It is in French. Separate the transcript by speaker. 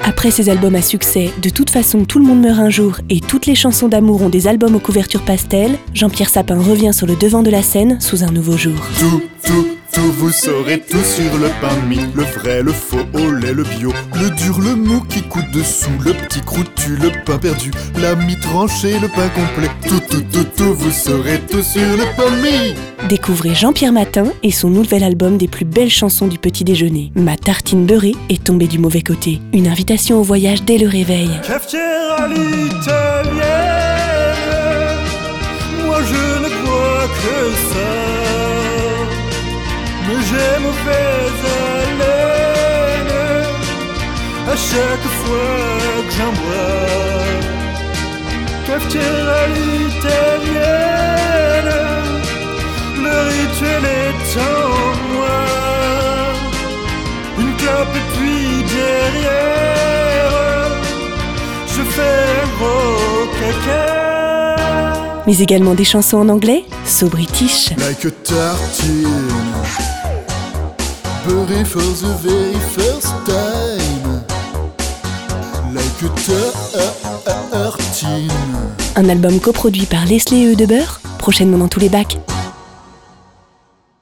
Speaker 1: Après ses albums à succès, De toute façon tout le monde meurt un jour et Toutes les chansons d'amour ont des albums aux couvertures pastel, Jean-Pierre Sapin revient sur le devant de la scène sous un nouveau jour.
Speaker 2: Tout, vous saurez tout sur le pain de mie. Le vrai, le faux, au lait, le bio. Le dur, le mou qui coûte dessous. Le petit croûtu, le pain perdu. La mie tranchée, le pain complet. Tout, vous saurez tout sur le pain de mie.
Speaker 1: Découvrez Jean-Pierre Matin et son nouvel album des plus belles chansons du petit déjeuner. Ma tartine beurrée est tombée du mauvais côté. Une invitation au voyage dès le réveil.
Speaker 3: Cafetière à l'italienne, moi je ne crois que ça. Mais j'ai mauvaise haleine à chaque fois que j'en bois. Cafetière à l'italienne, le rituel est en moi. Une clope et puis derrière, je fais un gros caca.
Speaker 1: Mais également des chansons en anglais, So British.
Speaker 2: Like a tartine, beurré for the very first time. Like a tartine.
Speaker 1: Un album coproduit par Leslie et Eudebeur, prochainement dans tous les bacs.